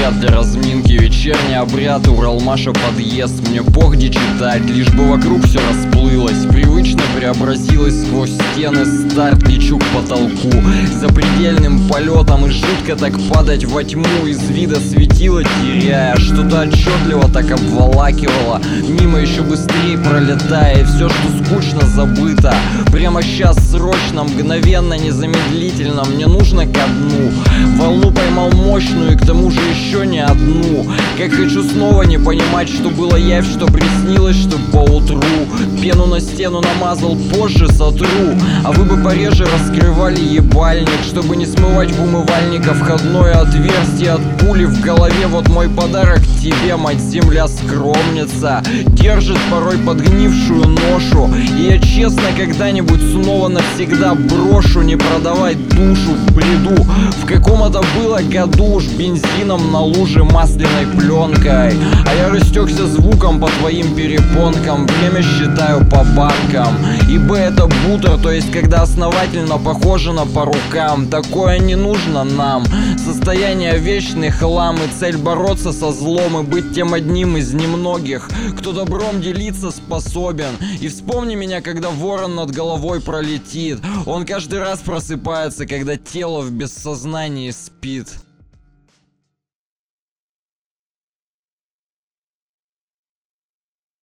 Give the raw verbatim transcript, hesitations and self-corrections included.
заряд для разминки, вечерний обряд, Уралмаша подъезд. Мне пох где читать, лишь бы вокруг все расплылось, привычно преобразилось сквозь стены. Старт, лечу к потолку запредельным полетом, и жутко так падать во тьму, из вида светила теряя. Что-то отчетливо так обволакивало, мимо еще быстрее пролетая, и все, что скучно, забыто. Прямо сейчас, срочно, мгновенно, незамедлительно мне нужно ко дну. Волну поймал мощную, и к тому же еще не одну. Как хочу снова не понимать, что было явь, что приснилось, что поутру. Пену на стену намазал, позже сотру. А вы бы пореже раскрывали ебальник, чтобы не смывать в умывальника входное отверстие от пули в голове. Вот мой подарок тебе, мать земля скромница, держит порой подгнившую ношу. И я честно когда-нибудь снова навсегда брошу не продавать душу в бреду. В каком это было году уж бензином на луже масляной пленкой, а я растекся звуком по твоим перепонкам. Время считаю по банкам, ибо это бутер, то есть когда основательно похожено по рукам. Такое не нужно нам, состояние вечный хлам, и цель бороться со злом и быть тем одним из немногих, кто добром делиться способен. И вспомни меня, когда ворон над головой пролетит. Он каждый раз просыпается, когда тело в бессознании спит.